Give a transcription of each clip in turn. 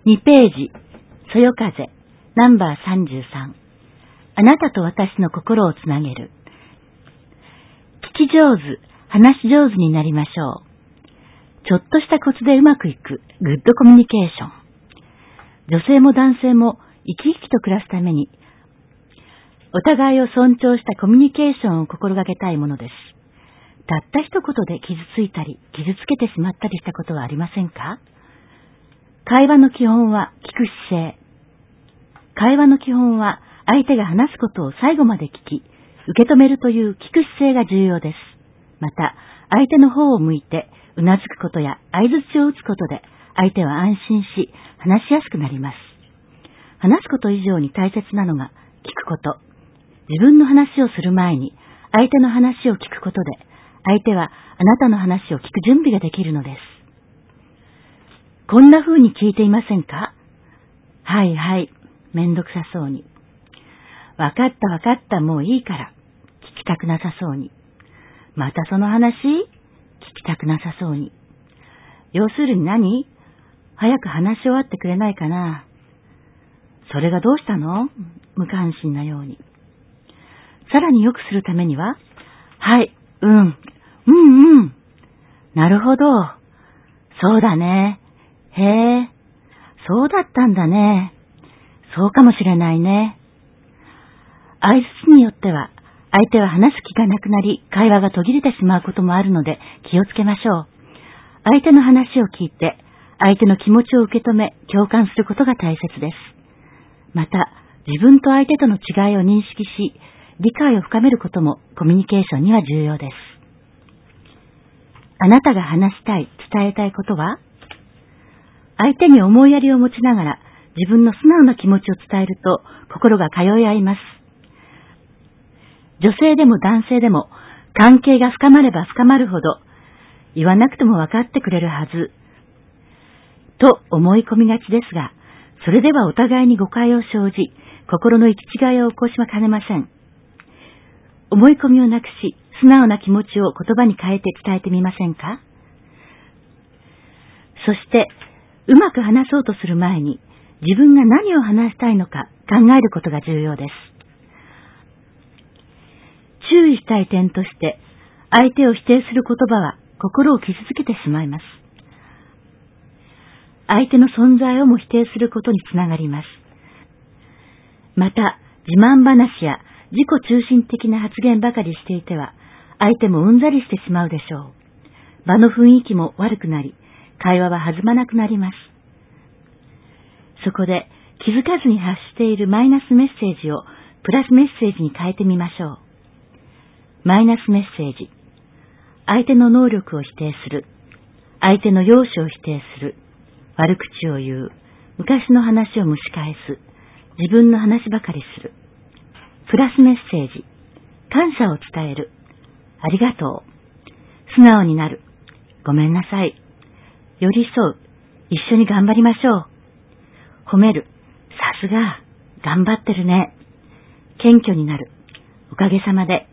2ページ、そよ風、ナンバー33。あなたと私の心をつなげる。聞き上手、話し上手になりましょう。ちょっとしたコツでうまくいくグッドコミュニケーション。女性も男性も生き生きと暮らすために、お互いを尊重したコミュニケーションを心がけたいものです。たった一言で傷ついたり、傷つけてしまったりしたことはありませんか？会話の基本は聞く姿勢。会話の基本は相手が話すことを最後まで聞き、受け止めるという聞く姿勢が重要です。また、相手の方を向いて、うなずくことや相槌を打つことで、相手は安心し、話しやすくなります。話すこと以上に大切なのが、聞くこと。自分の話をする前に、相手の話を聞くことで、相手はあなたの話を聞く準備ができるのです。こんな風に聞いていませんか？はいはい、めんどくさそうに。わかったもういいから、聞きたくなさそうに。またその話？聞きたくなさそうに。要するに何？早く話し終わってくれないかな。それがどうしたの？無関心なように。さらに良くするためには、はい、うん。なるほど。そうだね。へえ、そうだったんだね。そうかもしれないね。相槌によっては、相手は話す気がなくなり、会話が途切れてしまうこともあるので気をつけましょう。相手の話を聞いて、相手の気持ちを受け止め、共感することが大切です。また、自分と相手との違いを認識し、理解を深めることもコミュニケーションには重要です。あなたが話したい、伝えたいことは？相手に思いやりを持ちながら自分の素直な気持ちを伝えると心が通い合います。女性でも男性でも関係が深まれば深まるほど言わなくても分かってくれるはずと思い込みがちですが、それではお互いに誤解を生じ、心の行き違いを起こしかねません。思い込みをなくし、素直な気持ちを言葉に変えて伝えてみませんか？そして、うまく話そうとする前に、自分が何を話したいのか考えることが重要です。注意したい点として、相手を否定する言葉は心を傷つけてしまいます。相手の存在をも否定することにつながります。また、自慢話や自己中心的な発言ばかりしていては、相手もうんざりしてしまうでしょう。場の雰囲気も悪くなり、会話は弾まなくなります。そこで気づかずに発しているマイナスメッセージをプラスメッセージに変えてみましょう。マイナスメッセージ。相手の能力を否定する。相手の容姿を否定する。悪口を言う。昔の話を蒸し返す。自分の話ばかりする。プラスメッセージ。感謝を伝える。ありがとう。素直になる。ごめんなさい。寄り添う。一緒に頑張りましょう。褒める。さすが。頑張ってるね。謙虚になる。おかげさまで。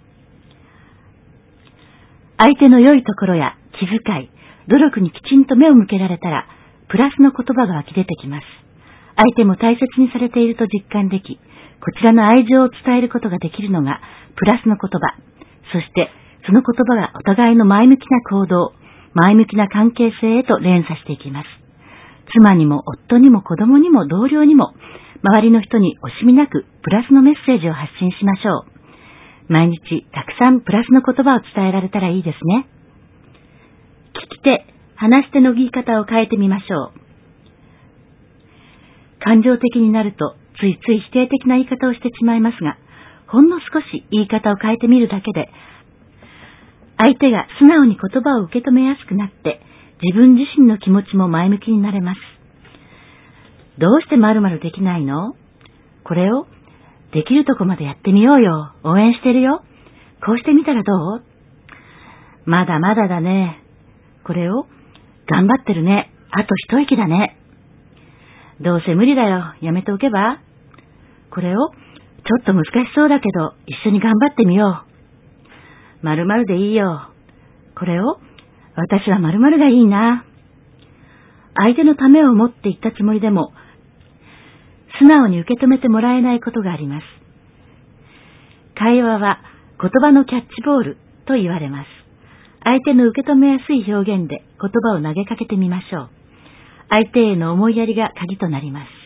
相手の良いところや気遣い、努力にきちんと目を向けられたら、プラスの言葉が湧き出てきます。相手も大切にされていると実感でき、こちらの愛情を伝えることができるのがプラスの言葉。そしてその言葉がお互いの前向きな行動、前向きな関係性へと連鎖していきます。妻にも夫にも子供にも同僚にも周りの人に惜しみなくプラスのメッセージを発信しましょう。毎日たくさんプラスの言葉を伝えられたらいいですね。聞き手、話し手の言い方を変えてみましょう。感情的になるとついつい否定的な言い方をしてしまいますが、ほんの少し言い方を変えてみるだけで、相手が素直に言葉を受け止めやすくなって、自分自身の気持ちも前向きになれます。どうして〇〇できないの？これをできるとこまでやってみようよ。応援してるよ。こうしてみたらどう？まだまだだね。これを頑張ってるね。あと一息だね。どうせ無理だよ。やめておけば？これをちょっと難しそうだけど一緒に頑張ってみよう。〇〇でいいよ。これを私は〇〇がいいな。相手のためを思って言ったつもりでも、 素直に受け止めてもらえないことがあります。会話は言葉のキャッチボールと言われます。相手の受け止めやすい表現で言葉を投げかけてみましょう。相手への思いやりが鍵となります。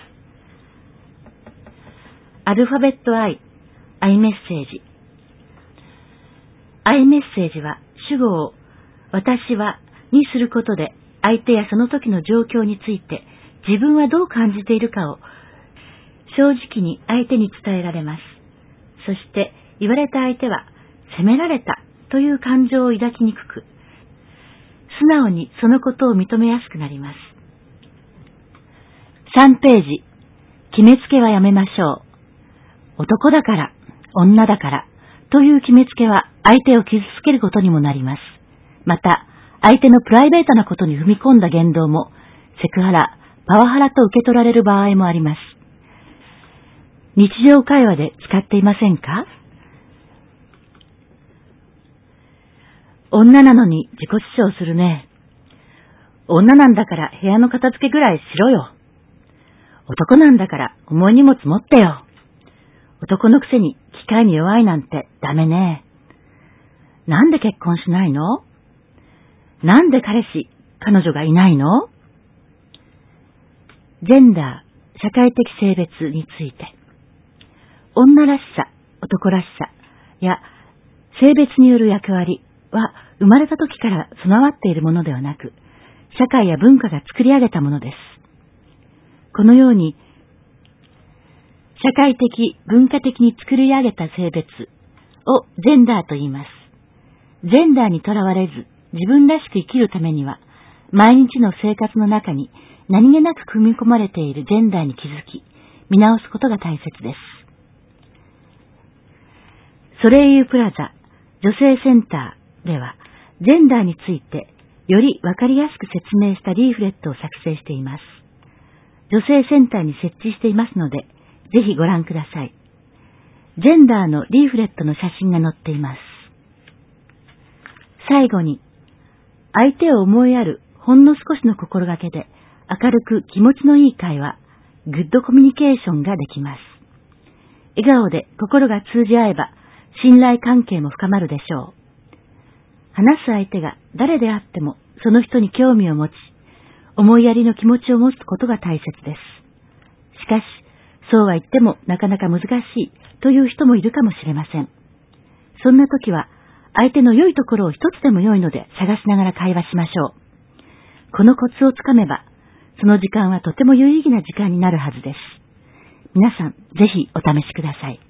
アルファベット I、アイメッセージ。アイメッセージは主語を私はにすることで相手やその時の状況について自分はどう感じているかを正直に相手に伝えられます。そして言われた相手は責められたという感情を抱きにくく、素直にそのことを認めやすくなります。3ページ、決めつけはやめましょう。男だから、女だからという決めつけは相手を傷つけることにもなります。また、相手のプライベートなことに踏み込んだ言動もセクハラ、パワハラと受け取られる場合もあります。日常会話で使っていませんか？女なのに自己主張するね。女なんだから部屋の片付けぐらいしろよ。男なんだから重い荷物持ってよ。男のくせに機械に弱いなんてダメね。なんで結婚しないの？なんで彼氏、彼女がいないの？ジェンダー、社会的性別について。女らしさ、男らしさや性別による役割は生まれた時から備わっているものではなく、社会や文化が作り上げたものです。このように、社会的、文化的に作り上げた性別をジェンダーと言います。ジェンダーにとらわれず、自分らしく生きるためには、毎日の生活の中に何気なく組み込まれているジェンダーに気づき、見直すことが大切です。ソレイユプラザ女性センターでは、ジェンダーについてよりわかりやすく説明したリーフレットを作成しています。女性センターに設置していますので、ぜひご覧ください。ジェンダーのリーフレットの写真が載っています。最後に、相手を思いやるほんの少しの心がけで明るく気持ちのいい会話、グッドコミュニケーションができます。笑顔で心が通じ合えば信頼関係も深まるでしょう。話す相手が誰であってもその人に興味を持ち、思いやりの気持ちを持つことが大切です。しかし、そうは言ってもなかなか難しいという人もいるかもしれません。そんな時は、相手の良いところを一つでも良いので探しながら会話しましょう。このコツをつかめば、その時間はとても有意義な時間になるはずです。皆さん、ぜひお試しください。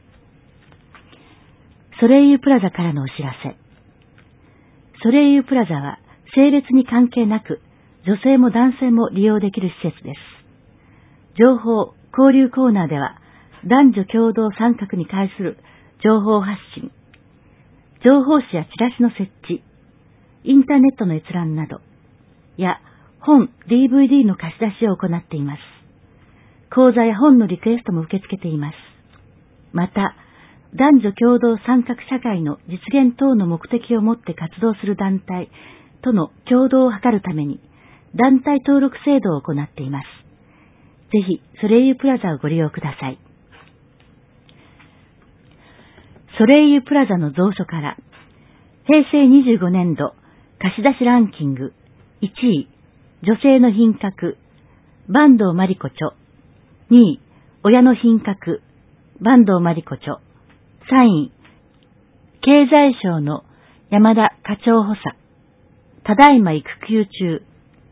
ソレイユプラザからのお知らせ。ソレイユプラザは性別に関係なく、女性も男性も利用できる施設です。情報、交流コーナーでは、男女共同参画に関する情報発信、情報誌やチラシの設置、インターネットの閲覧など、や本、DVD の貸し出しを行っています。講座や本のリクエストも受け付けています。また、男女共同参画社会の実現等の目的を持って活動する団体との共同を図るために、団体登録制度を行っています。ぜひ、ソレイユプラザをご利用ください。ソレイユプラザの蔵書から、平成25年度貸し出しランキング1位、女性の品格、坂東真理子著。2位、親の品格、坂東真理子著。3位、経済省の山田課長補佐。ただいま育休中。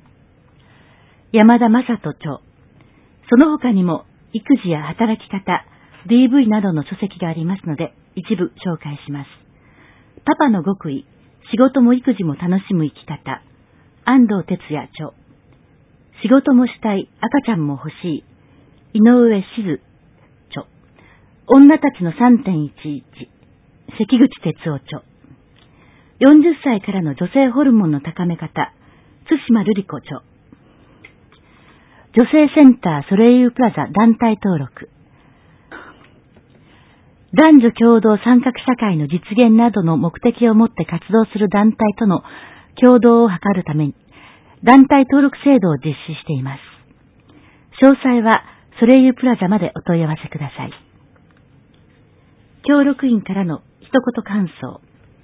山田正人著。その他にも、育児や働き方、DV などの書籍がありますので、一部紹介します。パパの極意、仕事も育児も楽しむ生き方、安藤哲也著。仕事もしたい、赤ちゃんも欲しい、井上静著。女たちの 3.11、関口哲夫著。40歳からの女性ホルモンの高め方、津島瑠璃子著。女性センターソレイユプラザ団体登録。男女共同参画社会の実現などの目的を持って活動する団体との共同を図るために、団体登録制度を実施しています。詳細はソレイユプラザまでお問い合わせください。協力員からの一言感想。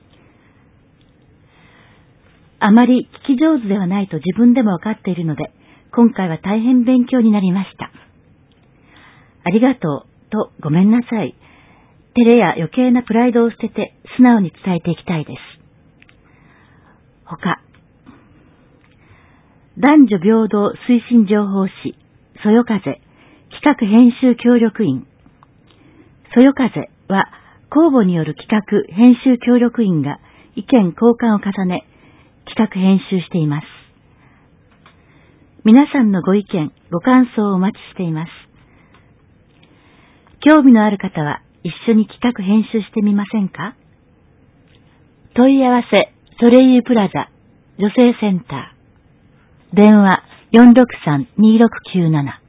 あまり聞き上手ではないと自分でもわかっているので、今回は大変勉強になりました。ありがとうとごめんなさい。照れや余計なプライドを捨てて素直に伝えていきたいです。他、男女平等推進情報誌、そよ風、企画編集協力員。そよ風は、公募による企画編集協力員が意見交換を重ね、企画編集しています。皆さんのご意見、ご感想をお待ちしています。興味のある方は一緒に企画編集してみませんか？問い合わせ、ソレイユプラザ、女性センター。電話 463-2697